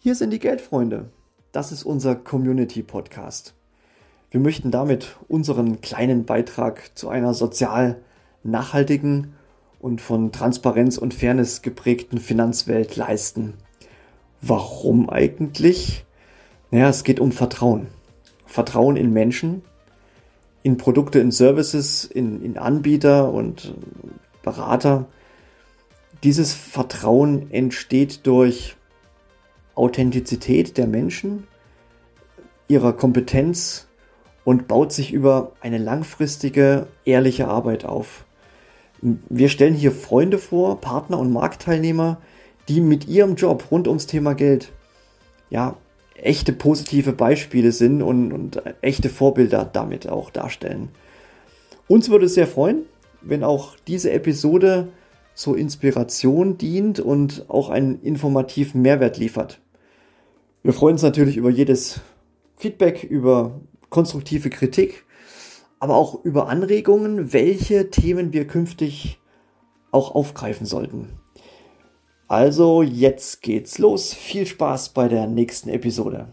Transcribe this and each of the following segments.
Hier sind die Geldfreunde. Das ist unser Community-Podcast. Wir möchten damit unseren kleinen Beitrag zu einer sozial nachhaltigen und von Transparenz und Fairness geprägten Finanzwelt leisten. Warum eigentlich? Naja, es geht um Vertrauen. Vertrauen in Menschen, in Produkte, in Services, in Anbieter und Berater. Dieses Vertrauen entsteht durch Authentizität der Menschen, ihrer Kompetenz und baut sich über eine langfristige, ehrliche Arbeit auf. Wir stellen hier Freunde vor, Partner und Marktteilnehmer, die mit ihrem Job rund ums Thema Geld echte positive Beispiele sind und echte Vorbilder damit auch darstellen. Uns würde es sehr freuen, wenn auch diese Episode zur Inspiration dient und auch einen informativen Mehrwert liefert. Wir freuen uns natürlich über jedes Feedback, über konstruktive Kritik, aber auch über Anregungen, welche Themen wir künftig auch aufgreifen sollten. Also jetzt geht's los. Viel Spaß bei der nächsten Episode.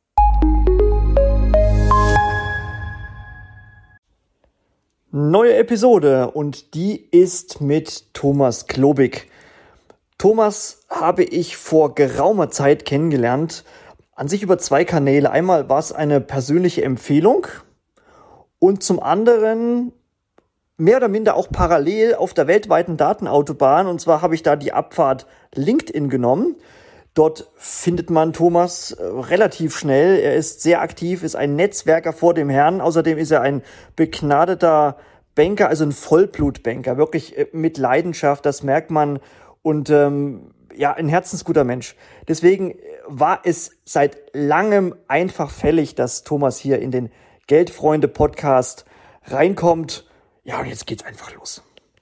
Neue Episode und die ist mit Thomas Klobig. Thomas habe ich vor geraumer Zeit kennengelernt, an sich über 2 Kanäle. Einmal war es eine persönliche Empfehlung und zum anderen mehr oder minder auch parallel auf der weltweiten Datenautobahn. Und zwar habe ich da die Abfahrt LinkedIn genommen. Dort findet man Thomas relativ schnell. Er ist sehr aktiv, ist ein Netzwerker vor dem Herrn. Außerdem ist er ein begnadeter Banker, also ein Vollblutbanker, wirklich mit Leidenschaft, das merkt man. Und ein herzensguter Mensch. Deswegen war es seit langem einfach fällig, dass Thomas hier in den Geldfreunde-Podcast reinkommt. Ja, und jetzt geht's einfach los.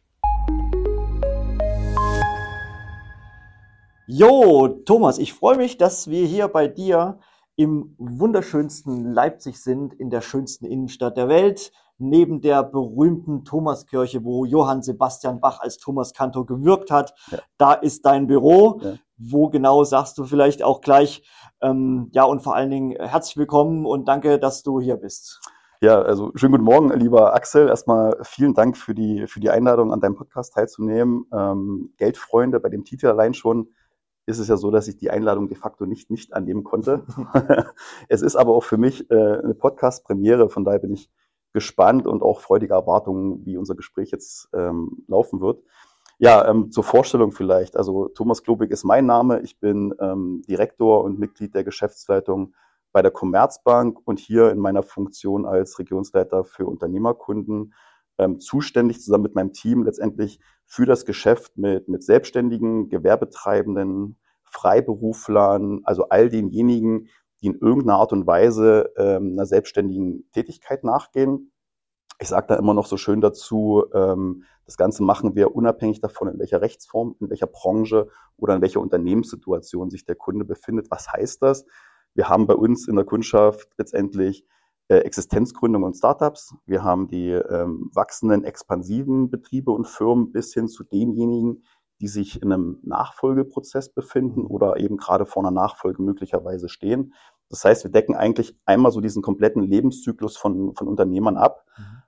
Jo, Thomas, ich freue mich, dass wir hier bei dir im wunderschönsten Leipzig sind, in der schönsten Innenstadt der Welt, neben der berühmten Thomaskirche, wo Johann Sebastian Bach als Thomaskantor gewirkt hat. Ja. Da ist dein Büro. Ja. Wo genau, sagst du vielleicht auch gleich. Und vor allen Dingen herzlich willkommen und danke, dass du hier bist. Ja, also schönen guten Morgen, lieber Axel. Erstmal vielen Dank für die Einladung, an deinem Podcast teilzunehmen. Geldfreunde, bei dem Titel allein schon ist es ja so, dass ich die Einladung de facto nicht annehmen konnte. Es ist aber auch für mich eine Podcast-Premiere, von daher bin ich gespannt und auch freudige Erwartungen, wie unser Gespräch jetzt laufen wird. Ja, zur Vorstellung vielleicht. Also Thomas Klobig ist mein Name. Ich bin Direktor und Mitglied der Geschäftsleitung bei der Commerzbank und hier in meiner Funktion als Regionsleiter für Unternehmerkunden zuständig zusammen mit meinem Team letztendlich für das Geschäft mit Selbstständigen, Gewerbetreibenden, Freiberuflern, also all denjenigen, die in irgendeiner Art und Weise einer selbstständigen Tätigkeit nachgehen. Ich sage da immer noch so schön dazu, das Ganze machen wir unabhängig davon, in welcher Rechtsform, in welcher Branche oder in welcher Unternehmenssituation sich der Kunde befindet. Was heißt das? Wir haben bei uns in der Kundschaft letztendlich Existenzgründung und Startups. Wir haben die wachsenden, expansiven Betriebe und Firmen bis hin zu denjenigen, die sich in einem Nachfolgeprozess befinden oder eben gerade vor einer Nachfolge möglicherweise stehen. Das heißt, wir decken eigentlich einmal so diesen kompletten Lebenszyklus von Unternehmern ab.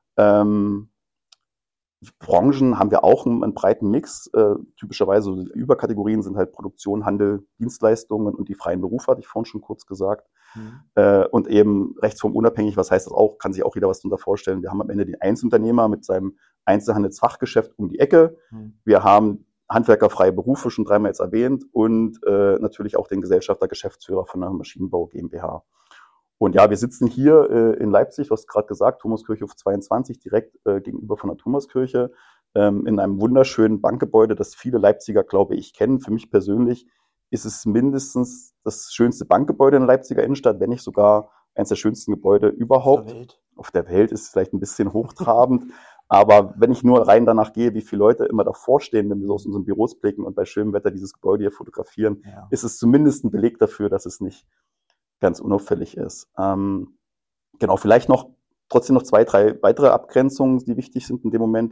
Branchen haben wir auch einen breiten Mix. Typischerweise die Überkategorien sind halt Produktion, Handel, Dienstleistungen und die freien Berufe, hatte ich vorhin schon kurz gesagt. Und eben rechtsformunabhängig, was heißt das auch, kann sich auch jeder was darunter vorstellen. Wir haben am Ende den Einzelunternehmer mit seinem Einzelhandelsfachgeschäft um die Ecke. Wir haben handwerkerfreie Berufe, schon 3-mal jetzt erwähnt, und natürlich auch den Gesellschafter, Geschäftsführer von einer Maschinenbau GmbH. Und ja, wir sitzen hier in Leipzig, du hast gerade gesagt, Thomaskirchhof 22, direkt gegenüber von der Thomaskirche, in einem wunderschönen Bankgebäude, das viele Leipziger, glaube ich, kennen. Für mich persönlich ist es mindestens das schönste Bankgebäude in der Leipziger Innenstadt, wenn nicht sogar eines der schönsten Gebäude überhaupt. Auf der Welt ist es vielleicht ein bisschen hochtrabend, aber wenn ich nur rein danach gehe, wie viele Leute immer davor stehen, wenn wir so aus unseren Büros blicken und bei schönem Wetter dieses Gebäude hier fotografieren, ist es zumindest ein Beleg dafür, dass es nicht ganz unauffällig ist. Genau, vielleicht trotzdem noch 2, 3 weitere Abgrenzungen, die wichtig sind in dem Moment.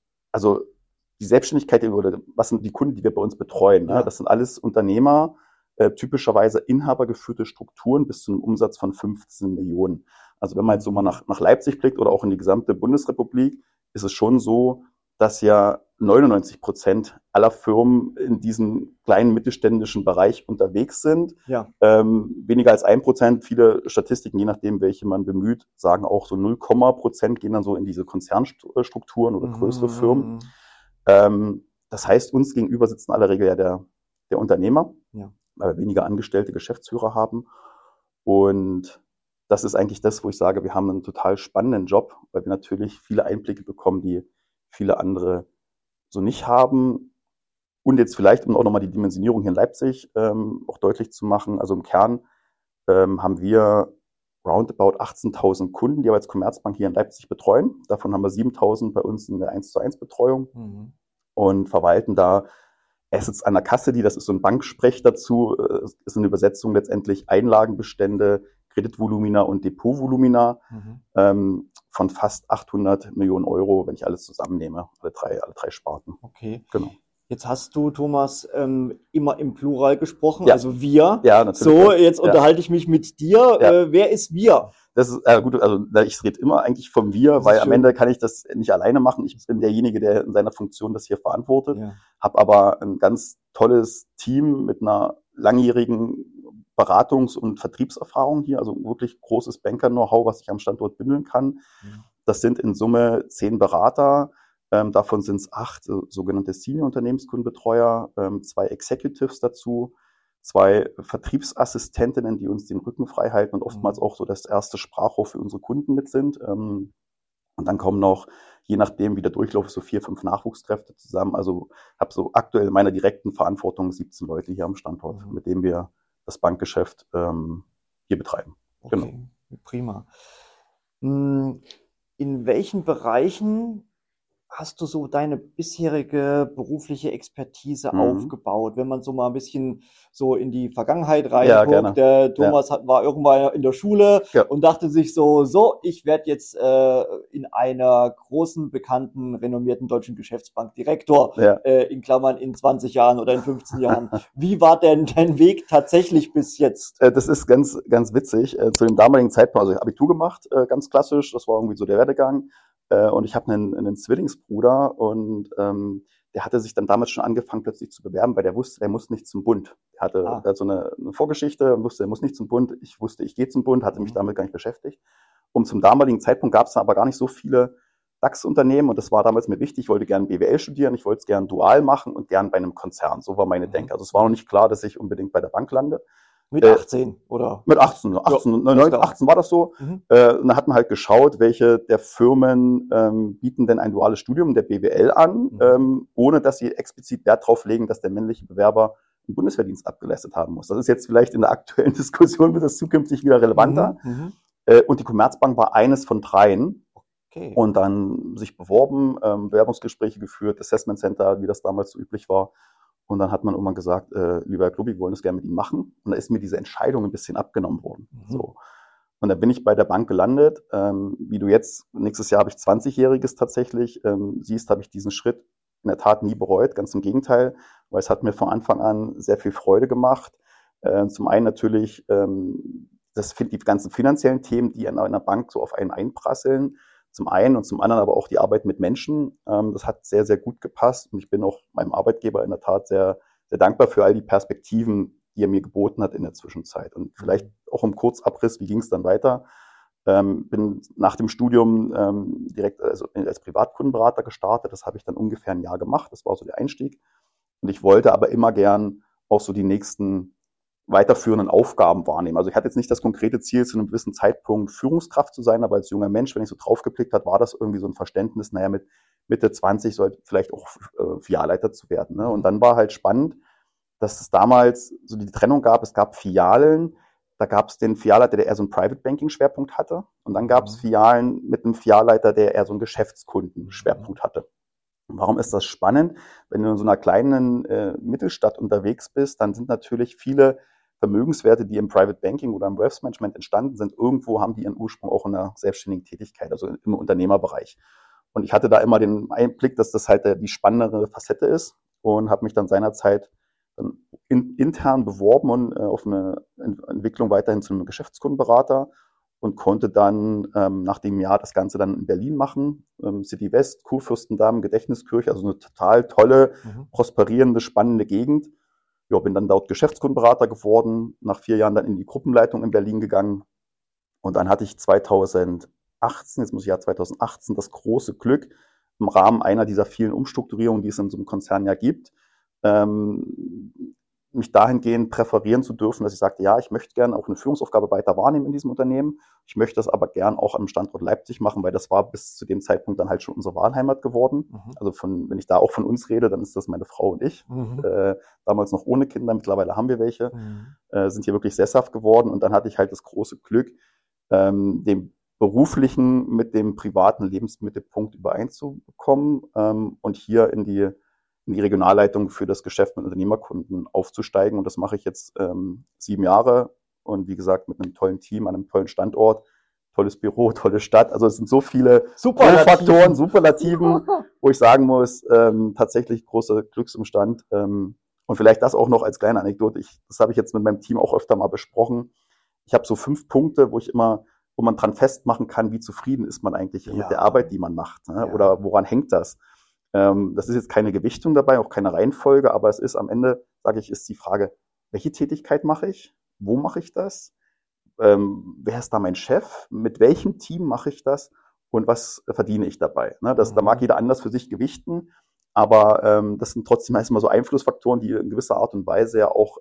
Also die Selbstständigkeit, was sind die Kunden, die wir bei uns betreuen? Ne? Das sind alles Unternehmer, typischerweise inhabergeführte Strukturen bis zu einem Umsatz von 15 Millionen. Also wenn man jetzt so mal nach Leipzig blickt oder auch in die gesamte Bundesrepublik, ist es schon so, dass ja 99% aller Firmen in diesem kleinen mittelständischen Bereich unterwegs sind. Ja. Weniger als 1%, viele Statistiken, je nachdem, welche man bemüht, sagen auch so 0,% gehen dann so in diese Konzernstrukturen oder größere Firmen. Das heißt, uns gegenüber sitzen in aller Regel ja der Unternehmer, weil wir weniger angestellte Geschäftsführer haben. Und das ist eigentlich das, wo ich sage, wir haben einen total spannenden Job, weil wir natürlich viele Einblicke bekommen, die viele andere so nicht haben. Und jetzt vielleicht, um auch nochmal die Dimensionierung hier in Leipzig auch deutlich zu machen, also im Kern haben wir roundabout 18.000 Kunden, die wir als Commerzbank hier in Leipzig betreuen. Davon haben wir 7.000 bei uns in der 1:1 Betreuung und verwalten da Assets an der Kasse, das ist so ein Banksprech dazu, ist eine Übersetzung letztendlich Einlagenbestände, Kreditvolumina und Depotvolumina von fast 800 Millionen Euro, wenn ich alles zusammennehme, alle drei Sparten. Okay. Genau. Jetzt hast du, Thomas, immer im Plural gesprochen, Ja. also wir. Ja, natürlich. So, jetzt unterhalte ich mich mit dir. Ja. Wer ist wir? Das ist gut, also ich rede immer eigentlich vom Wir, weil am Ende kann ich das nicht alleine machen. Ich bin derjenige, der in seiner Funktion das hier verantwortet, habe aber ein ganz tolles Team mit einer langjährigen Beratungs- und Vertriebserfahrung hier, also wirklich großes Banker-Know-how, was ich am Standort bündeln kann. Das sind in Summe 10 Berater, davon sind es 8 sogenannte Senior-Unternehmenskundenbetreuer, 2 Executives dazu, 2 Vertriebsassistentinnen, die uns den Rücken frei halten und oftmals auch so das erste Sprachrohr für unsere Kunden mit sind. Und dann kommen noch, je nachdem wie der Durchlauf ist, so 4, 5 Nachwuchskräfte zusammen. Also habe so aktuell in meiner direkten Verantwortung 17 Leute hier am Standort, mit denen wir das Bankgeschäft hier betreiben. Okay, genau. Prima. In welchen Bereichen hast du so deine bisherige berufliche Expertise aufgebaut? Wenn man so mal ein bisschen so in die Vergangenheit reinguckt. Der Thomas war irgendwann in der Schule und dachte sich so, ich werde jetzt in einer großen, bekannten, renommierten deutschen Geschäftsbank Direktor, in Klammern in 20 Jahren oder in 15 Jahren. Wie war denn dein Weg tatsächlich bis jetzt? Das ist ganz, ganz witzig. Zu dem damaligen Zeitpunkt, also ich habe Abitur gemacht, ganz klassisch, das war irgendwie so der Werdegang. Und ich habe einen Zwillingsbruder und der hatte sich dann damals schon angefangen plötzlich zu bewerben, weil der wusste, der muss nicht zum Bund. Er hatte so eine Vorgeschichte und wusste, er muss nicht zum Bund. Ich wusste, ich gehe zum Bund, hatte mich damit gar nicht beschäftigt. Und zum damaligen Zeitpunkt gab es aber gar nicht so viele DAX-Unternehmen und das war damals mir wichtig. Ich wollte gerne BWL studieren, ich wollte es gerne dual machen und gern bei einem Konzern. So war meine Denke. Also es war noch nicht klar, dass ich unbedingt bei der Bank lande. Mit 18, oder? Mit 18 war das so. Und da hat man halt geschaut, welche der Firmen bieten denn ein duales Studium der BWL an, ohne dass sie explizit Wert drauf legen, dass der männliche Bewerber einen Bundeswehrdienst abgeleistet haben muss. Das ist jetzt vielleicht in der aktuellen Diskussion, wird das zukünftig wieder relevanter. Und die Commerzbank war eines von 3. Okay. Und dann sich beworben, Bewerbungsgespräche geführt, Assessment Center, wie das damals so üblich war. Und dann hat man irgendwann gesagt, lieber Herr Klubi, wir wollen das gerne mit Ihnen machen. Und da ist mir diese Entscheidung ein bisschen abgenommen worden. So. Und da bin ich bei der Bank gelandet. Wie du jetzt, nächstes Jahr habe ich 20-Jähriges tatsächlich, siehst, habe ich diesen Schritt in der Tat nie bereut. Ganz im Gegenteil, weil es hat mir von Anfang an sehr viel Freude gemacht. Zum einen natürlich die ganzen finanziellen Themen, die in einer Bank so auf einen einprasseln. Zum einen und zum anderen aber auch die Arbeit mit Menschen. Das hat sehr, sehr gut gepasst und ich bin auch meinem Arbeitgeber in der Tat sehr, sehr dankbar für all die Perspektiven, die er mir geboten hat in der Zwischenzeit. Und vielleicht auch im Kurzabriss, wie ging es dann weiter? Bin nach dem Studium direkt als Privatkundenberater gestartet. Das habe ich dann ungefähr ein Jahr gemacht. Das war so der Einstieg. Und ich wollte aber immer gern auch so die nächsten weiterführenden Aufgaben wahrnehmen. Also ich hatte jetzt nicht das konkrete Ziel, zu einem gewissen Zeitpunkt Führungskraft zu sein, aber als junger Mensch, wenn ich so draufgeblickt habe, war das irgendwie so ein Verständnis, mit Mitte 20 soll vielleicht auch Filialleiter zu werden. Ne? Und dann war halt spannend, dass es damals so die Trennung gab. Es gab Filialen, da gab es den Filialleiter, der eher so einen Private Banking Schwerpunkt hatte. Und dann gab es Filialen mit einem Filialleiter, der eher so einen Geschäftskunden Schwerpunkt hatte. Und warum ist das spannend? Wenn du in so einer kleinen Mittelstadt unterwegs bist, dann sind natürlich viele Vermögenswerte, die im Private Banking oder im Wealth Management entstanden sind, irgendwo haben die ihren Ursprung auch in einer selbstständigen Tätigkeit, also im Unternehmerbereich. Und ich hatte da immer den Einblick, dass das halt die spannendere Facette ist und habe mich dann seinerzeit dann intern beworben und auf eine Entwicklung weiterhin zu einem Geschäftskundenberater und konnte dann nach dem Jahr das Ganze dann in Berlin machen. City West, Kurfürstendamm, Gedächtniskirche, also eine total tolle, prosperierende, spannende Gegend. Ja, bin dann dort Geschäftskundenberater geworden, nach 4 Jahren dann in die Gruppenleitung in Berlin gegangen. Und dann hatte ich 2018, jetzt muss ich ja 2018, das große Glück, im Rahmen einer dieser vielen Umstrukturierungen, die es in so einem Konzern ja gibt, mich dahingehend präferieren zu dürfen, dass ich sagte, ja, ich möchte gerne auch eine Führungsaufgabe weiter wahrnehmen in diesem Unternehmen. Ich möchte das aber gern auch am Standort Leipzig machen, weil das war bis zu dem Zeitpunkt dann halt schon unsere Wahlheimat geworden. Also wenn ich da auch von uns rede, dann ist das meine Frau und ich. Damals noch ohne Kinder, mittlerweile haben wir welche, sind hier wirklich sesshaft geworden. Und dann hatte ich halt das große Glück, den beruflichen mit dem privaten Lebensmittelpunkt übereinzubekommen und hier in die Regionalleitung für das Geschäft mit Unternehmerkunden aufzusteigen. Und das mache ich jetzt 7 Jahre und wie gesagt mit einem tollen Team, an einem tollen Standort, tolles Büro, tolle Stadt. Also es sind so viele Faktoren, Superlativen, wo ich sagen muss, tatsächlich großer Glücksumstand. Und vielleicht das auch noch als kleine Anekdote. Das habe ich jetzt mit meinem Team auch öfter mal besprochen. Ich habe so 5 Punkte, wo man dran festmachen kann, wie zufrieden ist man eigentlich mit der Arbeit, die man macht, ne? Oder woran hängt das? Das ist jetzt keine Gewichtung dabei, auch keine Reihenfolge, aber es ist am Ende, sage ich, ist die Frage, welche Tätigkeit mache ich? Wo mache ich das? Wer ist da mein Chef? Mit welchem Team mache ich das? Und was verdiene ich dabei? Ne? Da mag jeder anders für sich gewichten, aber das sind trotzdem erstmal so Einflussfaktoren, die in gewisser Art und Weise ja auch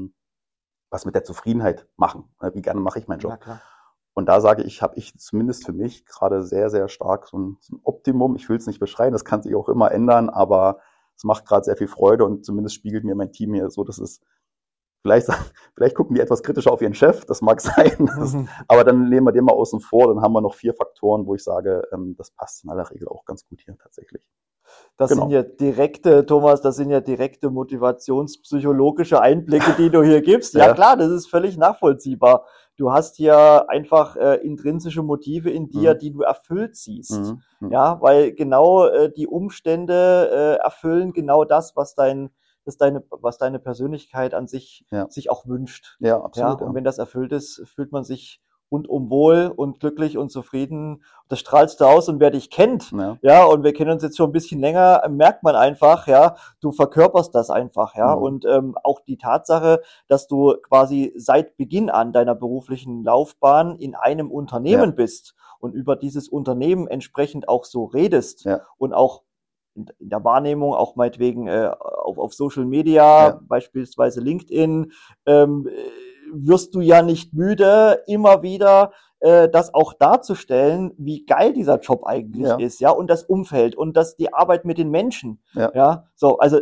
was mit der Zufriedenheit machen. Wie gerne mache ich meinen Job? Ja, klar. Und da sage ich, habe ich zumindest für mich gerade sehr, sehr stark so ein Optimum. Ich will es nicht beschreiben, das kann sich auch immer ändern, aber es macht gerade sehr viel Freude und zumindest spiegelt mir mein Team hier so, dass es vielleicht gucken die etwas kritischer auf ihren Chef, das mag sein, aber dann nehmen wir den mal außen vor, dann haben wir noch 4 Faktoren, wo ich sage, das passt in aller Regel auch ganz gut hier tatsächlich. Das sind ja direkte, Thomas, das sind ja direkte motivationspsychologische Einblicke, die du hier gibst. Ja klar, das ist völlig nachvollziehbar. Du hast hier einfach intrinsische Motive in dir, die du erfüllt siehst. Ja, weil genau die Umstände erfüllen genau das, was deine Persönlichkeit an sich auch wünscht. Ja, absolut. Ja, und wenn das erfüllt ist, fühlt man sich rundum wohl und glücklich und zufrieden. Das strahlst du aus und wer dich kennt, ja, und wir kennen uns jetzt schon ein bisschen länger, merkt man einfach, ja, du verkörperst das einfach, ja, und auch die Tatsache, dass du quasi seit Beginn an deiner beruflichen Laufbahn in einem Unternehmen bist und über dieses Unternehmen entsprechend auch so redest und auch in der Wahrnehmung, auch meinetwegen auf Social Media, beispielsweise LinkedIn, wirst du ja nicht müde, immer wieder das auch darzustellen, wie geil dieser Job eigentlich ist, ja, und das Umfeld und die Arbeit mit den Menschen, so, also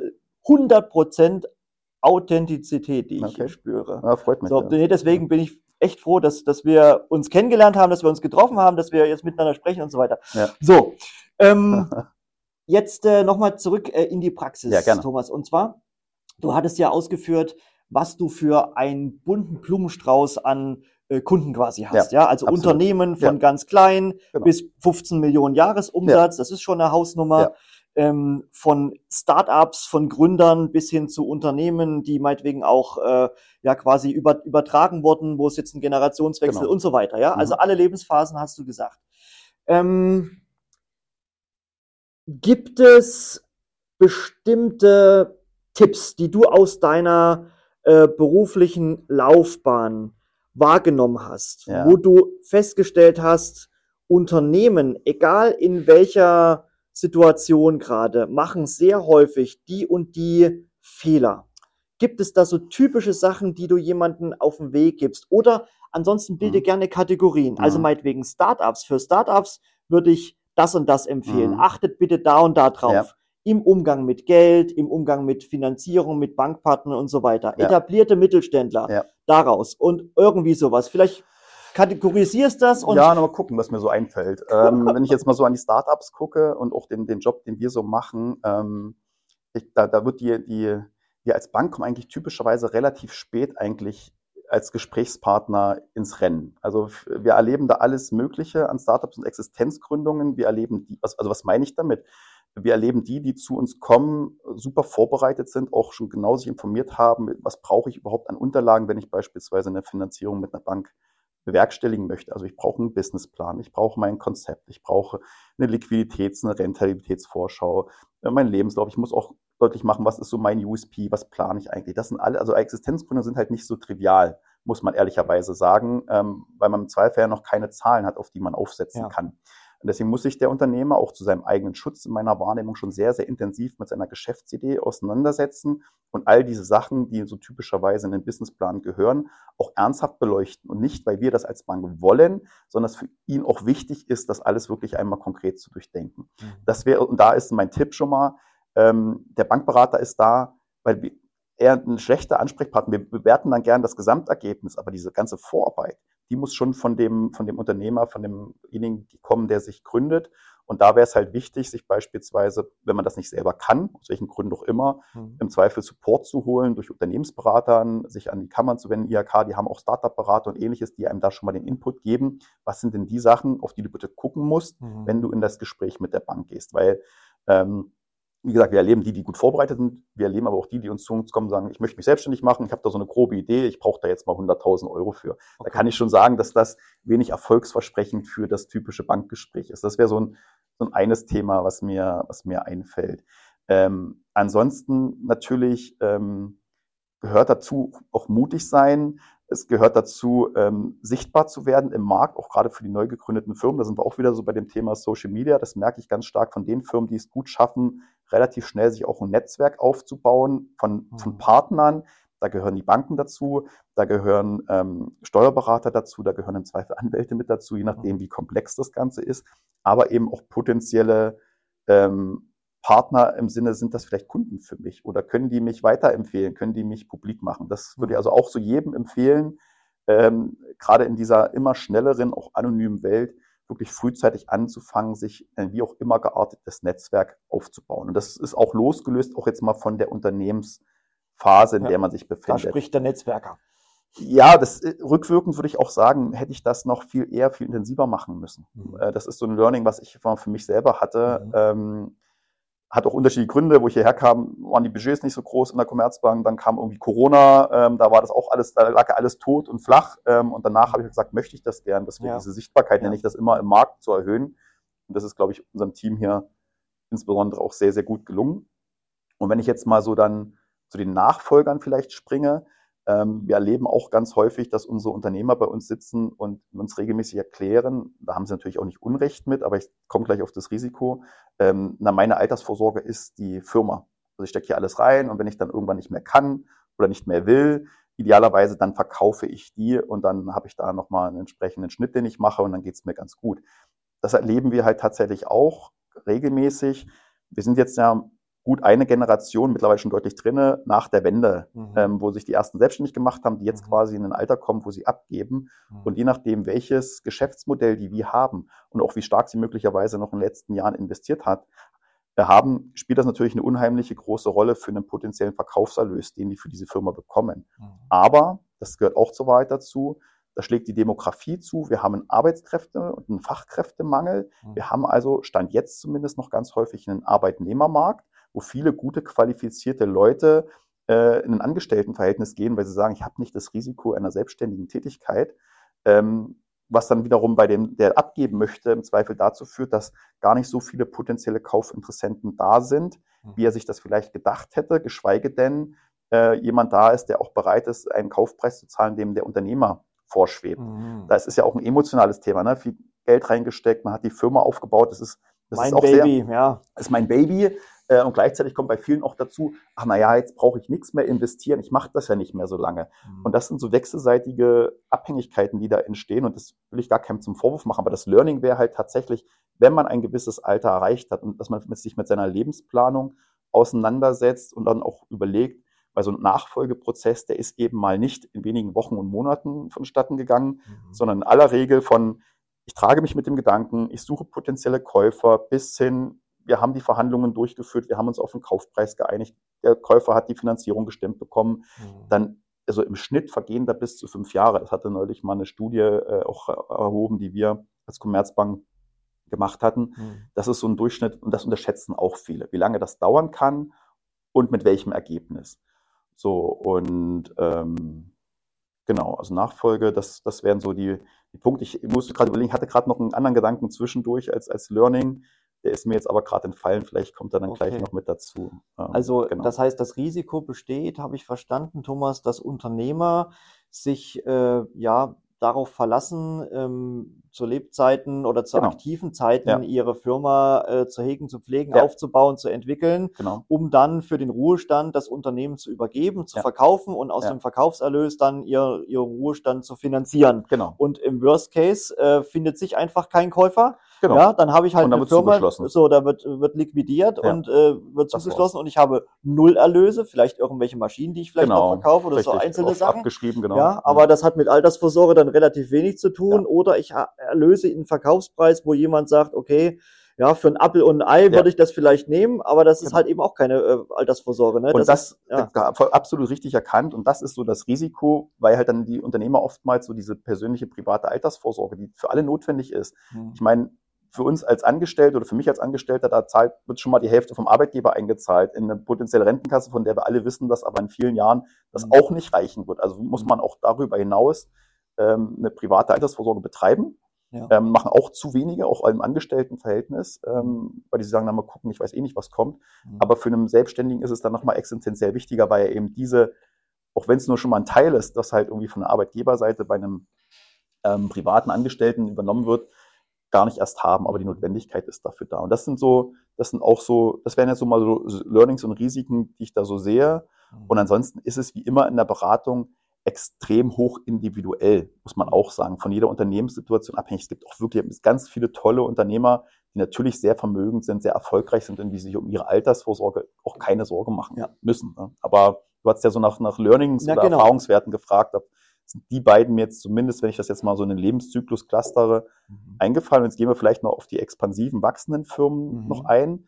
100% Authentizität, die ich spüre. Ja, freut mich. So, deswegen bin ich echt froh, dass wir uns kennengelernt haben, dass wir uns getroffen haben, dass wir jetzt miteinander sprechen und so weiter. Ja. So, jetzt nochmal zurück in die Praxis, Thomas, und zwar, du hattest ja ausgeführt, was du für einen bunten Blumenstrauß an Kunden quasi hast. Ja, also absolut. Unternehmen von ganz klein bis 15 Millionen Jahresumsatz, das ist schon eine Hausnummer. Von Startups, von Gründern bis hin zu Unternehmen, die meinetwegen auch quasi übertragen wurden, wo es jetzt einen Generationswechsel und so weiter. Ja, also alle Lebensphasen hast du gesagt. Gibt es bestimmte Tipps, die du aus deiner beruflichen Laufbahn wahrgenommen hast, wo du festgestellt hast, Unternehmen, egal in welcher Situation gerade, machen sehr häufig die und die Fehler. Gibt es da so typische Sachen, die du jemandem auf den Weg gibst? Oder ansonsten bilde gerne Kategorien. Also meinetwegen Startups. Für Startups würde ich das und das empfehlen. Achtet bitte da und da drauf. Ja. Im Umgang mit Geld, im Umgang mit Finanzierung, mit Bankpartnern und so weiter. Ja. Etablierte Mittelständler daraus und irgendwie sowas. Vielleicht kategorisierst das und... Ja, mal gucken, was mir so einfällt. Wenn ich jetzt mal so an die Startups gucke und auch den Job, den wir so machen, da wird wir als Bank kommen eigentlich typischerweise relativ spät eigentlich als Gesprächspartner ins Rennen. Also wir erleben da alles Mögliche an Startups und Existenzgründungen. Wir erleben was meine ich damit? Wir erleben die zu uns kommen, super vorbereitet sind, auch schon genau sich informiert haben, was brauche ich überhaupt an Unterlagen, wenn ich beispielsweise eine Finanzierung mit einer Bank bewerkstelligen möchte. Also ich brauche einen Businessplan, ich brauche mein Konzept, ich brauche eine eine Rentabilitätsvorschau, mein Lebenslauf. Ich muss auch deutlich machen, was ist so mein USP, was plane ich eigentlich. Das sind alle, also Existenzgründe sind halt nicht so trivial, muss man ehrlicherweise sagen, weil man im Zweifel ja noch keine Zahlen hat, auf die man aufsetzen kann. Und deswegen muss sich der Unternehmer auch zu seinem eigenen Schutz in meiner Wahrnehmung schon sehr, sehr intensiv mit seiner Geschäftsidee auseinandersetzen und all diese Sachen, die so typischerweise in den Businessplan gehören, auch ernsthaft beleuchten. Und nicht, weil wir das als Bank wollen, sondern es für ihn auch wichtig ist, das alles wirklich einmal konkret zu durchdenken. Das wäre, und da ist mein Tipp schon mal, der Bankberater ist da, weil er ein schlechter Ansprechpartner. Wir bewerten dann gern das Gesamtergebnis, aber diese ganze Vorarbeit, die muss schon von dem Unternehmer, von demjenigen kommen, der sich gründet. Und da wäre es halt wichtig, sich beispielsweise, wenn man das nicht selber kann, aus welchen Gründen auch immer, im Zweifel Support zu holen durch Unternehmensberatern, sich an die Kammern zu wenden, IHK, die haben auch Startup-Berater und ähnliches, die einem da schon mal den Input geben. Was sind denn die Sachen, auf die du bitte gucken musst, wenn du in das Gespräch mit der Bank gehst? Weil, wie gesagt, wir erleben die gut vorbereitet sind. Wir erleben aber auch die uns zu uns kommen und sagen, ich möchte mich selbstständig machen, ich habe da so eine grobe Idee, ich brauche da jetzt mal 100.000 Euro für. Okay. Da kann ich schon sagen, dass das wenig erfolgsversprechend für das typische Bankgespräch ist. Das wäre so ein eines Thema, was mir einfällt. Ansonsten natürlich gehört dazu auch mutig sein. Es gehört dazu, sichtbar zu werden im Markt, auch gerade für die neu gegründeten Firmen. Da sind wir auch wieder so bei dem Thema Social Media. Das merke ich ganz stark von den Firmen, die es gut schaffen, relativ schnell sich auch ein Netzwerk aufzubauen von Partnern. Da gehören die Banken dazu, da gehören Steuerberater dazu, da gehören im Zweifel Anwälte mit dazu, je nachdem, wie komplex das Ganze ist. Aber eben auch potenzielle Partner im Sinne, sind das vielleicht Kunden für mich oder können die mich weiterempfehlen, können die mich publik machen? Das würde ich also auch so jedem empfehlen, gerade in dieser immer schnelleren, auch anonymen Welt, wirklich frühzeitig anzufangen, sich ein wie auch immer geartetes Netzwerk aufzubauen. Und das ist auch losgelöst, auch jetzt mal von der Unternehmensphase, in der man sich befindet. Da spricht der Netzwerker. Ja, rückwirkend würde ich auch sagen, hätte ich das noch viel intensiver machen müssen. Das ist so ein Learning, was ich für mich selber hatte. Hat auch unterschiedliche Gründe, wo ich hierher kam, waren die Budgets nicht so groß in der Commerzbank, dann kam irgendwie Corona, da war das auch alles, da lag ja alles tot und flach, und danach habe ich gesagt, möchte ich das gern, dass wir diese Sichtbarkeit, nenne ich das immer, im Markt zu erhöhen. Und das ist, glaube ich, unserem Team hier insbesondere auch sehr, sehr gut gelungen. Und wenn ich jetzt mal so dann zu den Nachfolgern vielleicht springe, wir erleben auch ganz häufig, dass unsere Unternehmer bei uns sitzen und uns regelmäßig erklären, da haben sie natürlich auch nicht Unrecht mit, aber ich komme gleich auf das Risiko, meine Altersvorsorge ist die Firma. Also ich stecke hier alles rein und wenn ich dann irgendwann nicht mehr kann oder nicht mehr will, idealerweise dann verkaufe ich die und dann habe ich da nochmal einen entsprechenden Schnitt, den ich mache und dann geht es mir ganz gut. Das erleben wir halt tatsächlich auch regelmäßig. Wir sind jetzt ja gut eine Generation, mittlerweile schon deutlich drinne, nach der Wende, wo sich die ersten selbstständig gemacht haben, die jetzt quasi in ein Alter kommen, wo sie abgeben. Und je nachdem, welches Geschäftsmodell die wir haben und auch wie stark sie möglicherweise noch in den letzten Jahren investiert haben, spielt das natürlich eine unheimliche große Rolle für einen potenziellen Verkaufserlös, den die für diese Firma bekommen. Aber, das gehört auch zur Wahrheit dazu, da schlägt die Demografie zu. Wir haben einen Arbeitskräfte- und einen Fachkräftemangel. Wir haben also, Stand jetzt zumindest, noch ganz häufig einen Arbeitnehmermarkt, wo viele gute, qualifizierte Leute in ein Angestelltenverhältnis gehen, weil sie sagen, ich habe nicht das Risiko einer selbstständigen Tätigkeit, was dann wiederum bei dem, der abgeben möchte, im Zweifel dazu führt, dass gar nicht so viele potenzielle Kaufinteressenten da sind, wie er sich das vielleicht gedacht hätte, geschweige denn jemand da ist, der auch bereit ist, einen Kaufpreis zu zahlen, dem der Unternehmer vorschwebt. Das ist ja auch ein emotionales Thema, ne? Viel Geld reingesteckt, man hat die Firma aufgebaut, das ist mein auch Baby, das ist mein Baby. Und gleichzeitig kommt bei vielen auch dazu, ach naja, jetzt brauche ich nichts mehr investieren, ich mache das ja nicht mehr so lange. Und das sind so wechselseitige Abhängigkeiten, die da entstehen und das will ich gar keinem zum Vorwurf machen, aber das Learning wäre halt tatsächlich, wenn man ein gewisses Alter erreicht hat und dass man sich mit seiner Lebensplanung auseinandersetzt und dann auch überlegt, weil so ein Nachfolgeprozess, der ist eben mal nicht in wenigen Wochen und Monaten vonstatten gegangen, sondern in aller Regel von, ich trage mich mit dem Gedanken, ich suche potenzielle Käufer bis hin, wir haben die Verhandlungen durchgeführt, wir haben uns auf den Kaufpreis geeinigt, der Käufer hat die Finanzierung gestemmt bekommen, dann, also im Schnitt vergehen da bis zu 5 Jahre. Das hatte neulich mal eine Studie auch erhoben, die wir als Commerzbank gemacht hatten. Das ist so ein Durchschnitt und das unterschätzen auch viele, wie lange das dauern kann und mit welchem Ergebnis. So, und genau, also Nachfolge, das wären so die Punkte. Ich musste gerade überlegen, hatte gerade noch einen anderen Gedanken zwischendurch als Learning. Der ist mir jetzt aber gerade entfallen. Vielleicht kommt er dann gleich noch mit dazu. Also das heißt, das Risiko besteht, habe ich verstanden, Thomas, dass Unternehmer sich darauf verlassen, zu Lebzeiten oder zu aktiven Zeiten ihre Firma zu hegen, zu pflegen, aufzubauen, zu entwickeln, um dann für den Ruhestand das Unternehmen zu übergeben, zu verkaufen und aus dem Verkaufserlös dann ihren Ruhestand zu finanzieren. Genau. Und im Worst Case findet sich einfach kein Käufer. Genau. Ja, dann habe ich halt eine Firma, zugeschlossen. Da wird liquidiert und wird zugeschlossen und ich habe null Erlöse, vielleicht irgendwelche Maschinen, die ich vielleicht noch verkaufe oder so einzelne Sachen. Abgeschrieben, genau. Ja, aber das hat mit Altersvorsorge dann relativ wenig zu tun. Oder ich erlöse in einen Verkaufspreis, wo jemand sagt, okay, ja, für einen Apfel und ein Ei würde ich das vielleicht nehmen, aber das ist halt eben auch keine Altersvorsorge. Ne? Und das absolut richtig erkannt. Und das ist so das Risiko, weil halt dann die Unternehmer oftmals so diese persönliche private Altersvorsorge, die für alle notwendig ist. Ich meine, für uns als Angestellte oder für mich als Angestellter, wird schon mal die Hälfte vom Arbeitgeber eingezahlt in eine potenzielle Rentenkasse, von der wir alle wissen, dass aber in vielen Jahren das auch nicht reichen wird. Also muss man auch darüber hinaus eine private Altersvorsorge betreiben. Machen auch zu wenige, auch im Angestelltenverhältnis, weil die sagen, na mal gucken, ich weiß eh nicht, was kommt. Aber für einen Selbstständigen ist es dann nochmal existenziell wichtiger, weil er eben auch wenn es nur schon mal ein Teil ist, das halt irgendwie von der Arbeitgeberseite bei einem privaten Angestellten übernommen wird, gar nicht erst haben, aber die Notwendigkeit ist dafür da. Und das wären jetzt so mal so Learnings und Risiken, die ich da so sehe. Und ansonsten ist es wie immer in der Beratung extrem hoch individuell, muss man auch sagen, von jeder Unternehmenssituation abhängig. Es gibt auch wirklich ganz viele tolle Unternehmer, die natürlich sehr vermögend sind, sehr erfolgreich sind und die sich um ihre Altersvorsorge auch keine Sorge machen müssen. Aber du hast ja so nach Learnings oder Erfahrungswerten gefragt. Sind die beiden mir jetzt zumindest, wenn ich das jetzt mal so in den Lebenszyklus clustere, eingefallen. Und jetzt gehen wir vielleicht noch auf die expansiven, wachsenden Firmen noch ein.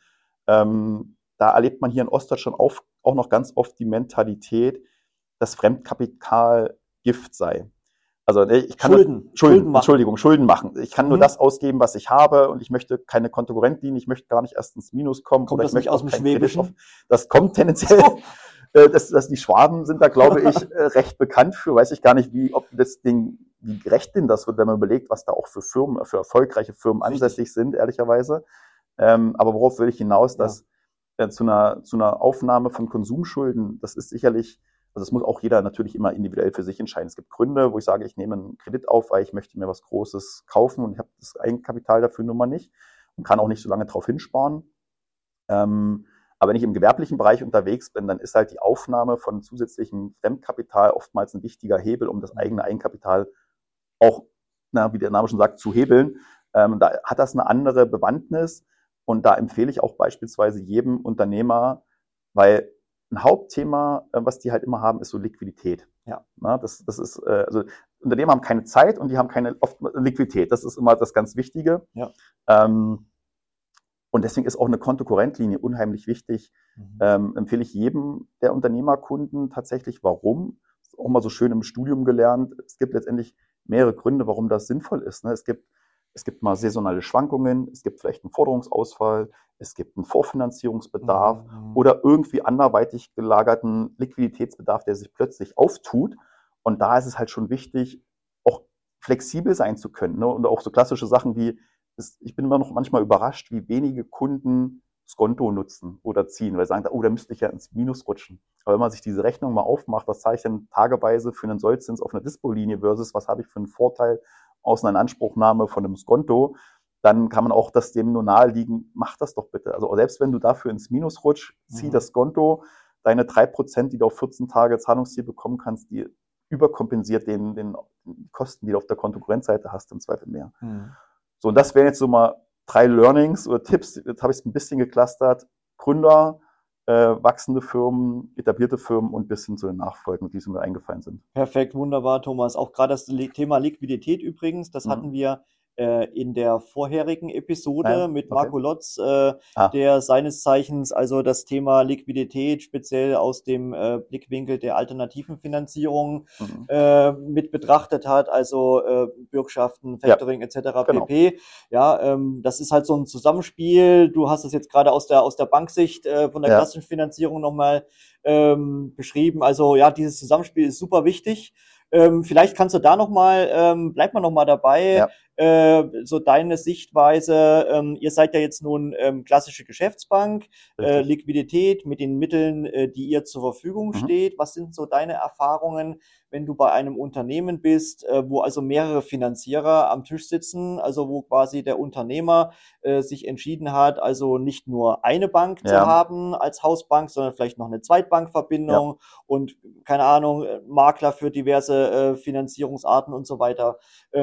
Da erlebt man hier in Ostdeutschland auch noch ganz oft die Mentalität, dass Fremdkapital Gift sei. Also ich kann Schulden machen. Ich kann nur das ausgeben, was ich habe und ich möchte keine Kontokorrent dienen, ich möchte gar nicht erst ins Minus kommen. Kommt das nicht aus dem Schwäbischen? Das kommt tendenziell. Dass die Schwaben sind da, glaube ich, recht bekannt für. Weiß ich gar nicht, wie gerecht denn das wird, wenn man überlegt, was da auch für Firmen, für erfolgreiche Firmen ansässig sind, ehrlicherweise. Aber worauf will ich hinaus, dass zu einer Aufnahme von Konsumschulden, das ist sicherlich, also das muss auch jeder natürlich immer individuell für sich entscheiden. Es gibt Gründe, wo ich sage, ich nehme einen Kredit auf, weil ich möchte mir was Großes kaufen und ich habe das Eigenkapital dafür nun mal nicht und kann auch nicht so lange drauf hinsparen. Aber wenn ich im gewerblichen Bereich unterwegs bin, dann ist halt die Aufnahme von zusätzlichem Fremdkapital oftmals ein wichtiger Hebel, um das eigene Eigenkapital auch, wie der Name schon sagt, zu hebeln. Da hat das eine andere Bewandtnis und da empfehle ich auch beispielsweise jedem Unternehmer, weil ein Hauptthema, was die halt immer haben, ist so Liquidität. Das ist, also Unternehmer haben keine Zeit und die haben oft Liquidität. Das ist immer das ganz Wichtige. Und deswegen ist auch eine Kontokorrentlinie unheimlich wichtig. Empfehle ich jedem der Unternehmerkunden tatsächlich. Warum? Das ist auch mal so schön im Studium gelernt. Es gibt letztendlich mehrere Gründe, warum das sinnvoll ist. Es gibt mal saisonale Schwankungen, es gibt vielleicht einen Forderungsausfall, es gibt einen Vorfinanzierungsbedarf oder irgendwie anderweitig gelagerten Liquiditätsbedarf, der sich plötzlich auftut. Und da ist es halt schon wichtig, auch flexibel sein zu können. Und auch so klassische Sachen wie, ich bin immer noch manchmal überrascht, wie wenige Kunden Skonto nutzen oder ziehen, weil sie sagen, da müsste ich ja ins Minus rutschen. Aber wenn man sich diese Rechnung mal aufmacht, was zahle ich denn tageweise für einen Sollzins auf einer Dispo-Linie versus was habe ich für einen Vorteil aus einer Inanspruchnahme von einem Skonto, dann kann man auch das dem nur naheliegen, mach das doch bitte. Also selbst wenn du dafür ins Minus rutschst, zieh das Skonto, deine 3%, die du auf 14 Tage Zahlungsziel bekommen kannst, die überkompensiert den Kosten, die du auf der Kontokorrentseite hast, im Zweifel mehr. So, und das wären jetzt so mal 3 Learnings oder Tipps. Jetzt habe ich es ein bisschen geclustert. Gründer, wachsende Firmen, etablierte Firmen und bis hin zu den Nachfolgen, die mir eingefallen sind. Perfekt, wunderbar, Thomas. Auch gerade das Thema Liquidität übrigens, das hatten wir in der vorherigen Episode mit Okay. Marco Lotz, der seines Zeichens also das Thema Liquidität speziell aus dem Blickwinkel der alternativen Finanzierung mit betrachtet hat, also Bürgschaften, Factoring etc. Genau. pp. Ja, das ist halt so ein Zusammenspiel. Du hast es jetzt gerade aus der Banksicht von der klassischen Finanzierung nochmal beschrieben. Also ja, dieses Zusammenspiel ist super wichtig. Vielleicht kannst du da nochmal, bleib mal nochmal dabei, so deine Sichtweise. Ihr seid ja jetzt nun klassische Geschäftsbank, Liquidität mit den Mitteln, die ihr zur Verfügung steht. Was sind so deine Erfahrungen, wenn du bei einem Unternehmen bist, wo also mehrere Finanzierer am Tisch sitzen, also wo quasi der Unternehmer sich entschieden hat, also nicht nur eine Bank zu haben als Hausbank, sondern vielleicht noch eine Zweitbankverbindung und, keine Ahnung, Makler für diverse Finanzierungsarten und so weiter.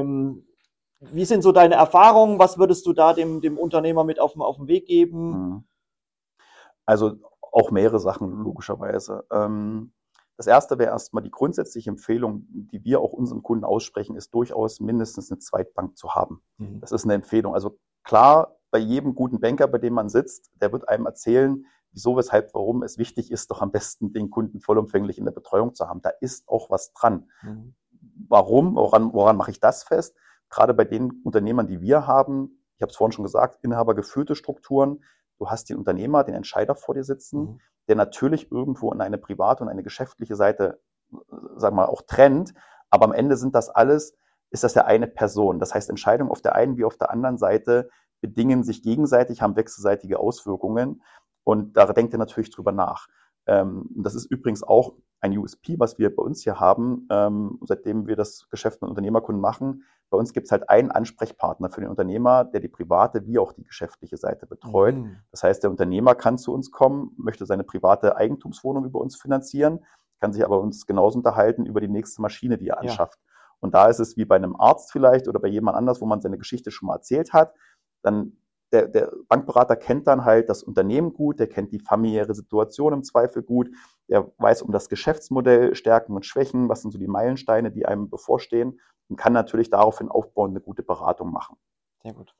Wie sind so deine Erfahrungen? Was würdest du da dem Unternehmer mit auf den Weg geben? Also auch mehrere Sachen, logischerweise. Das erste wäre erstmal die grundsätzliche Empfehlung, die wir auch unseren Kunden aussprechen, ist durchaus mindestens eine Zweitbank zu haben. Das ist eine Empfehlung. Also klar, bei jedem guten Banker, bei dem man sitzt, der wird einem erzählen, wieso, weshalb, warum es wichtig ist, doch am besten den Kunden vollumfänglich in der Betreuung zu haben. Da ist auch was dran. Warum? Woran mache ich das fest? Gerade bei den Unternehmern, die wir haben, ich habe es vorhin schon gesagt, inhabergeführte Strukturen. Du hast den Unternehmer, den Entscheider vor dir sitzen, der natürlich irgendwo in eine private und eine geschäftliche Seite, sagen wir mal, auch trennt. Aber am Ende ist das ja eine Person. Das heißt, Entscheidungen auf der einen wie auf der anderen Seite bedingen sich gegenseitig, haben wechselseitige Auswirkungen. Und da denkt er natürlich drüber nach. Das ist übrigens auch ein USP, was wir bei uns hier haben, seitdem wir das Geschäft mit Unternehmerkunden machen. Bei uns gibt es halt einen Ansprechpartner für den Unternehmer, der die private wie auch die geschäftliche Seite betreut. Das heißt, der Unternehmer kann zu uns kommen, möchte seine private Eigentumswohnung über uns finanzieren, kann sich aber uns genauso unterhalten über die nächste Maschine, die er anschafft. Und da ist es wie bei einem Arzt vielleicht oder bei jemand anders, wo man seine Geschichte schon mal erzählt hat, dann der Bankberater kennt dann halt das Unternehmen gut, der kennt die familiäre Situation im Zweifel gut, der weiß um das Geschäftsmodell, Stärken und Schwächen, was sind so die Meilensteine, die einem bevorstehen und kann natürlich daraufhin aufbauen, eine gute Beratung machen. Sehr gut.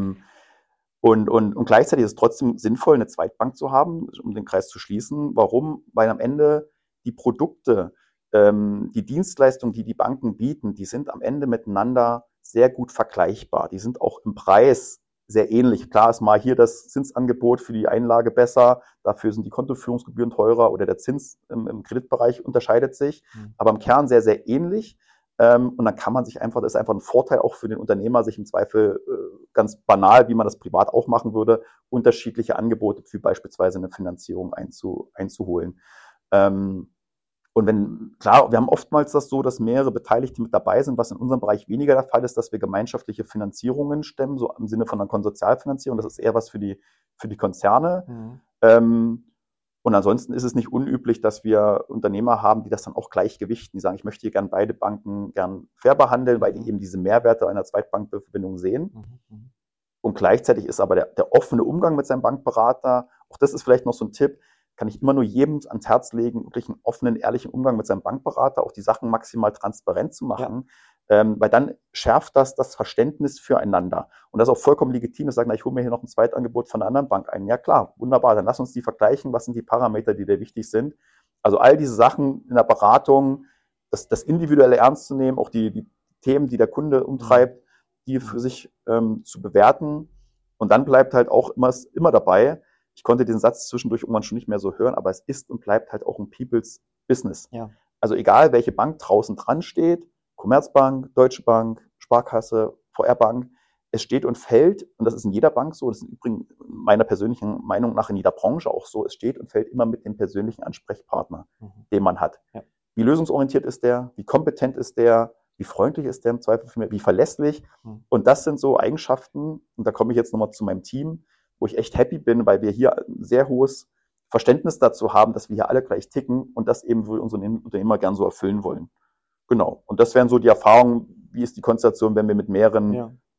Und gleichzeitig ist es trotzdem sinnvoll, eine Zweitbank zu haben, um den Kreis zu schließen. Warum? Weil am Ende die Produkte, die Dienstleistungen, die die Banken bieten, die sind am Ende miteinander sehr gut vergleichbar. Die sind auch im Preis sehr ähnlich. Klar ist mal hier das Zinsangebot für die Einlage besser, dafür sind die Kontoführungsgebühren teurer oder der Zins im Kreditbereich unterscheidet sich, aber im Kern sehr, sehr ähnlich. Und dann kann man sich einfach, das ist einfach ein Vorteil auch für den Unternehmer, sich im Zweifel ganz banal, wie man das privat auch machen würde, unterschiedliche Angebote für beispielsweise eine Finanzierung einzuholen. Und wir haben oftmals das so, dass mehrere Beteiligte mit dabei sind, was in unserem Bereich weniger der Fall ist, dass wir gemeinschaftliche Finanzierungen stemmen, so im Sinne von einer Konsortialfinanzierung. Das ist eher was für die Konzerne. Und ansonsten ist es nicht unüblich, dass wir Unternehmer haben, die das dann auch gleich gewichten. Die sagen, ich möchte hier gern beide Banken gern fair behandeln, weil die eben diese Mehrwerte einer Zweitbankverbindung sehen. Und gleichzeitig ist aber der offene Umgang mit seinem Bankberater, auch das ist vielleicht noch so ein Tipp, kann ich immer nur jedem ans Herz legen, wirklich einen offenen, ehrlichen Umgang mit seinem Bankberater, auch die Sachen maximal transparent zu machen, weil dann schärft das Verständnis füreinander. Und das ist auch vollkommen legitim, zu sagen, ich hole mir hier noch ein Zweitangebot von einer anderen Bank ein. Ja klar, wunderbar, dann lass uns die vergleichen, was sind die Parameter, die dir wichtig sind. Also all diese Sachen in der Beratung, das Individuelle ernst zu nehmen, auch die Themen, die der Kunde umtreibt, die für sich zu bewerten. Und dann bleibt halt auch immer dabei, ich konnte den Satz zwischendurch irgendwann schon nicht mehr so hören, aber es ist und bleibt halt auch ein People's Business. Ja. Also egal, welche Bank draußen dran steht, Commerzbank, Deutsche Bank, Sparkasse, VR Bank, es steht und fällt, und das ist in jeder Bank so, das ist übrigens meiner persönlichen Meinung nach in jeder Branche auch so, es steht und fällt immer mit dem persönlichen Ansprechpartner, den man hat. Ja. Wie lösungsorientiert ist der, wie kompetent ist der, wie freundlich ist der im Zweifel für mich, wie verlässlich. Und das sind so Eigenschaften, und da komme ich jetzt nochmal zu meinem Team, wo ich echt happy bin, weil wir hier ein sehr hohes Verständnis dazu haben, dass wir hier alle gleich ticken und das eben für unsere Unternehmer gern so erfüllen wollen. Genau. Und das wären so die Erfahrungen, wie ist die Konstellation, wenn wir mit mehreren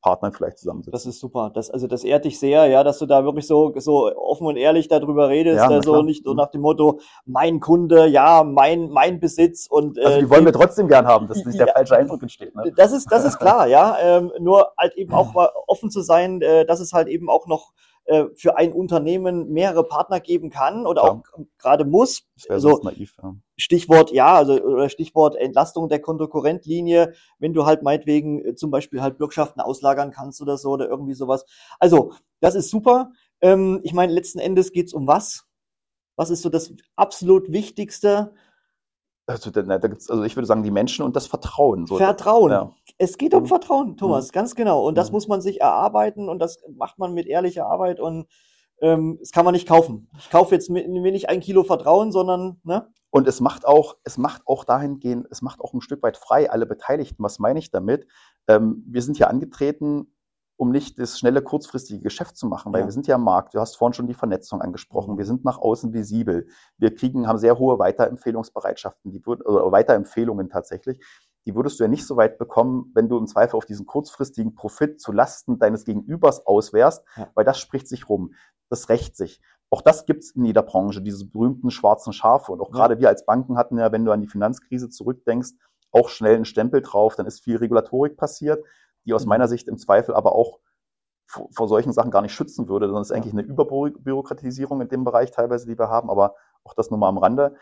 Partnern vielleicht zusammensitzen. Das ist super. Das ehrt dich sehr, ja, dass du da wirklich so offen und ehrlich darüber redest, Ja, so nicht so nach dem Motto, mein Kunde, ja, mein Besitz und also die wollen wir trotzdem gern haben, dass nicht der falsche Eindruck entsteht. Ne? Das ist klar, ja. Nur halt eben auch mal offen zu sein, dass es halt eben auch noch für ein Unternehmen mehrere Partner geben kann oder auch gerade muss. Das wäre sonst naiv, ja. Stichwort Entlastung der Kontokorrentlinie, wenn du halt meinetwegen zum Beispiel halt Bürgschaften auslagern kannst oder so oder irgendwie sowas. Also, das ist super. Ich meine, letzten Endes geht's um was? Was ist so das absolut Wichtigste? Also ich würde sagen, die Menschen und das Vertrauen. So, Vertrauen. Ja. Es geht um Vertrauen, Thomas, ganz genau. Und das muss man sich erarbeiten und das macht man mit ehrlicher Arbeit und das kann man nicht kaufen. Ich kaufe jetzt mir nicht 1 Kilo Vertrauen, sondern, ne? Und es macht auch dahingehend, es macht auch ein Stück weit frei alle Beteiligten. Was meine ich damit? Wir sind ja angetreten, um nicht das schnelle, kurzfristige Geschäft zu machen, weil wir sind ja am Markt. Du hast vorhin schon die Vernetzung angesprochen. Wir sind nach außen visibel. Wir haben sehr hohe Weiterempfehlungsbereitschaften, oder Weiterempfehlungen tatsächlich. Die würdest du ja nicht so weit bekommen, wenn du im Zweifel auf diesen kurzfristigen Profit zu Lasten deines Gegenübers auswärst, weil das spricht sich rum. Das rächt sich. Auch das gibt's in jeder Branche, diese berühmten schwarzen Schafe. Und auch gerade wir als Banken hatten ja, wenn du an die Finanzkrise zurückdenkst, auch schnell einen Stempel drauf. Dann ist viel Regulatorik passiert, die aus meiner Sicht im Zweifel aber auch vor solchen Sachen gar nicht schützen würde, sondern es ist eigentlich eine Überbürokratisierung in dem Bereich teilweise, die wir haben, aber auch das nur mal am Rande.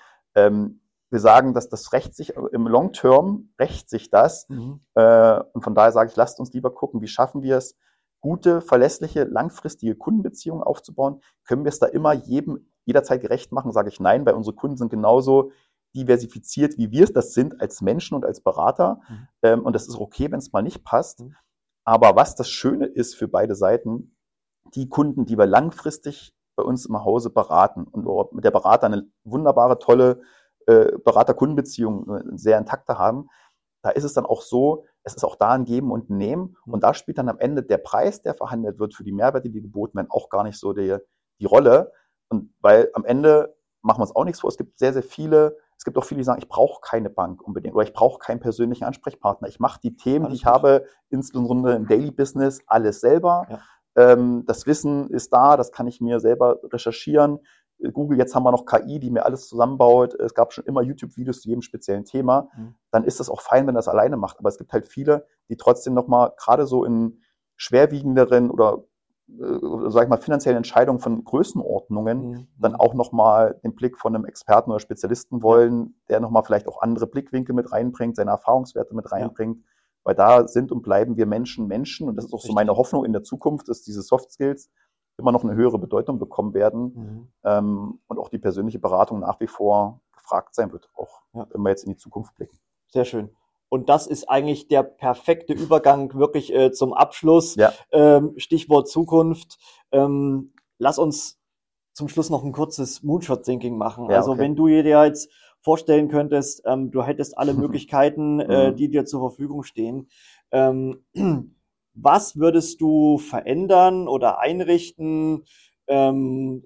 Wir sagen, dass das rächt sich, im Long Term rächt sich das. Und von daher sage ich, lasst uns lieber gucken, wie schaffen wir es, gute, verlässliche, langfristige Kundenbeziehungen aufzubauen. Können wir es da immer jederzeit gerecht machen? Sage ich nein, weil unsere Kunden sind genauso diversifiziert, wie wir es das sind als Menschen und als Berater. Und das ist okay, wenn es mal nicht passt. Aber was das Schöne ist für beide Seiten, die Kunden, die wir langfristig bei uns im Hause beraten und mit der Berater eine wunderbare, tolle Berater-Kundenbeziehung, sehr intakte haben, da ist es dann auch so, es ist auch da ein Geben und ein Nehmen. Und da spielt dann am Ende der Preis, der verhandelt wird für die Mehrwerte, die geboten werden, auch gar nicht so die Rolle. Und weil am Ende machen wir uns auch nichts vor. Es gibt auch viele, die sagen, ich brauche keine Bank unbedingt oder ich brauche keinen persönlichen Ansprechpartner. Ich mache die Themen, die ich habe, insbesondere im Daily Business, alles selber. Das Wissen ist da, das kann ich mir selber recherchieren. Google, jetzt haben wir noch KI, die mir alles zusammenbaut. Es gab schon immer YouTube-Videos zu jedem speziellen Thema. Dann ist das auch fein, wenn er das alleine macht. Aber es gibt halt viele, die trotzdem nochmal, gerade so in schwerwiegenderen oder sag ich mal, finanziellen Entscheidungen von Größenordnungen dann auch nochmal den Blick von einem Experten oder Spezialisten wollen, der nochmal vielleicht auch andere Blickwinkel mit reinbringt, seine Erfahrungswerte mit reinbringt. Weil da sind und bleiben wir Menschen. Und das ist auch so meine Hoffnung in der Zukunft, dass diese Soft Skills immer noch eine höhere Bedeutung bekommen werden und auch die persönliche Beratung nach wie vor gefragt sein wird, auch wenn wir jetzt in die Zukunft blicken. Sehr schön. Und das ist eigentlich der perfekte Übergang wirklich zum Abschluss. Stichwort Zukunft. Lass uns zum Schluss noch ein kurzes Moonshot-Thinking machen. Also wenn du dir jetzt vorstellen könntest, du hättest alle Möglichkeiten, die dir zur Verfügung stehen, was würdest du verändern oder einrichten, um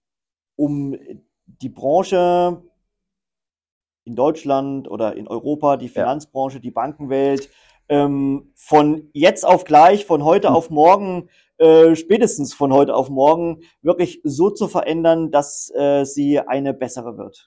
die Branche in Deutschland oder in Europa, die Finanzbranche, die Bankenwelt, von jetzt auf gleich, von heute auf morgen, spätestens von heute auf morgen, wirklich so zu verändern, dass sie eine bessere wird?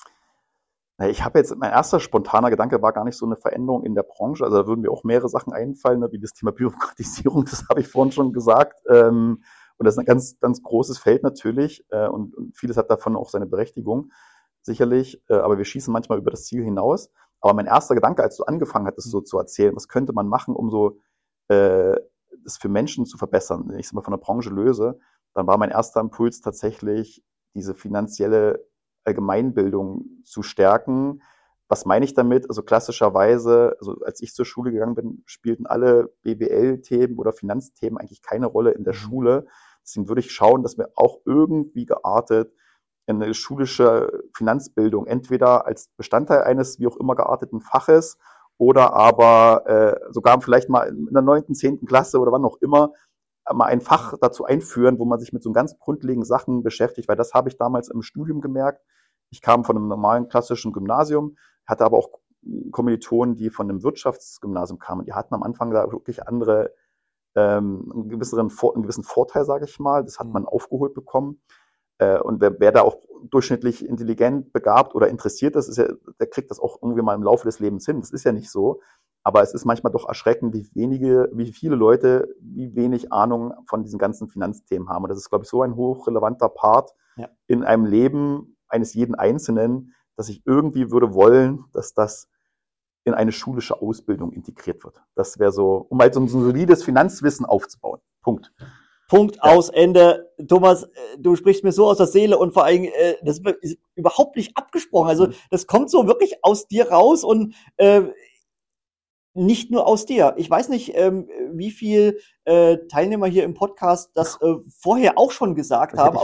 Mein erster spontaner Gedanke war gar nicht so eine Veränderung in der Branche. Also da würden mir auch mehrere Sachen einfallen, ne, wie das Thema Bürokratisierung, das habe ich vorhin schon gesagt. Und das ist ein ganz, ganz großes Feld natürlich. Und vieles hat davon auch seine Berechtigung, sicherlich. Aber wir schießen manchmal über das Ziel hinaus. Aber mein erster Gedanke, als du angefangen hattest, so zu erzählen, was könnte man machen, um so das für Menschen zu verbessern, wenn ich es mal von der Branche löse, dann war mein erster Impuls tatsächlich, diese finanzielle Allgemeinbildung zu stärken. Was meine ich damit? Also klassischerweise, also als ich zur Schule gegangen bin, spielten alle BWL-Themen oder Finanzthemen eigentlich keine Rolle in der Schule. Deswegen würde ich schauen, dass wir auch irgendwie geartet eine schulische Finanzbildung entweder als Bestandteil eines wie auch immer gearteten Faches oder aber sogar vielleicht mal in der 9., 10. Klasse oder wann auch immer mal ein Fach dazu einführen, wo man sich mit so ganz grundlegenden Sachen beschäftigt, weil das habe ich damals im Studium gemerkt. Ich kam von einem normalen klassischen Gymnasium, hatte aber auch Kommilitonen, die von einem Wirtschaftsgymnasium kamen. Die hatten am Anfang da wirklich andere einen gewissen Vorteil, sage ich mal. Das hat man aufgeholt bekommen. Und wer da auch durchschnittlich intelligent, begabt oder interessiert ist, der kriegt das auch irgendwie mal im Laufe des Lebens hin. Das ist ja nicht so. Aber es ist manchmal doch erschreckend, wie viele Leute, wie wenig Ahnung von diesen ganzen Finanzthemen haben. Und das ist, glaube ich, so ein hochrelevanter Part in einem Leben eines jeden Einzelnen, dass ich irgendwie würde wollen, dass das in eine schulische Ausbildung integriert wird. Das wäre so, um halt so ein solides Finanzwissen aufzubauen. Punkt. Aus, Ende. Thomas, du sprichst mir so aus der Seele und vor allem, das ist überhaupt nicht abgesprochen. Also das kommt so wirklich aus dir raus und nicht nur aus dir. Ich weiß nicht, wie viel Teilnehmer hier im Podcast das vorher auch schon gesagt haben.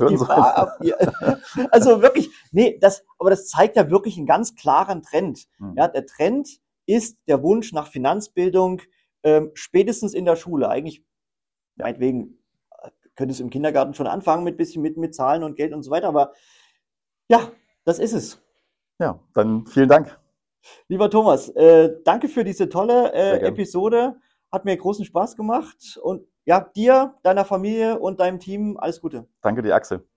Also wirklich, aber das zeigt ja wirklich einen ganz klaren Trend. Ja, der Trend ist der Wunsch nach Finanzbildung spätestens in der Schule. Eigentlich, meinetwegen, könnte es im Kindergarten schon anfangen mit bisschen mit Zahlen und Geld und so weiter. Aber ja, das ist es. Ja, dann vielen Dank. Lieber Thomas, danke für diese tolle Episode. Hat mir großen Spaß gemacht. Und ja, dir, deiner Familie und deinem Team alles Gute. Danke dir, Axel.